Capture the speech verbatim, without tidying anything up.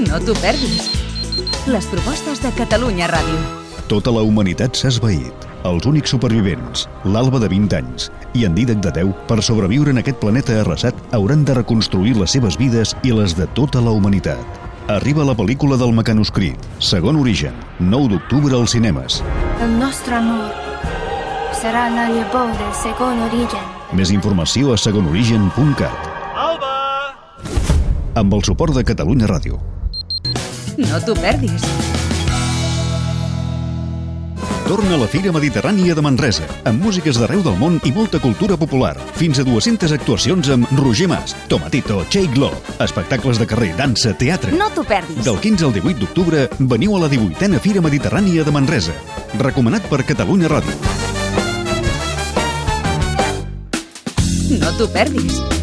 No t'ho perdis. Les propostes de Catalunya Ràdio. Tota la humanitat s'ha esvaït. Els únics supervivents, l'Alba de vint anys i en Dídac de deu, per sobreviure en aquest planeta arrasat, hauran de reconstruir les seves vides i les de tota la humanitat. Arriba la pel·lícula del mecanoscrit, Segon Origen, nou d'octubre als cinemes. El nostre amor serà la llavor del segon origen. Més informació a segon origen punt cat. Alba! Amb el suport de Catalunya Ràdio. No t'ho perdis. Torna a la Fira Mediterrània de Manresa, amb músiques d'arreu del món i molta cultura popular. Fins a dues-centes actuacions amb Roger Mas, Tomatito, Shake Lo, espectacles de carrer, dansa, teatre. No t'ho perdis. Del quinze al divuit d'octubre, veniu a la divuitena Fira Mediterrània de Manresa. Recomanat per Catalunya Ràdio. No t'ho perdis.